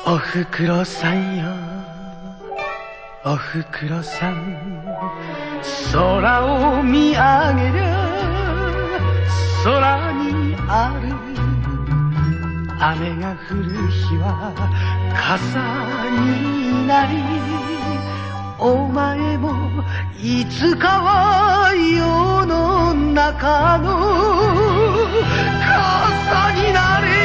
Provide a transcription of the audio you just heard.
おふくろさんよ、おふくろさん、空を見上げりゃ空にある雨が降る日は傘になり、お前もいつかは世の中の傘になれ。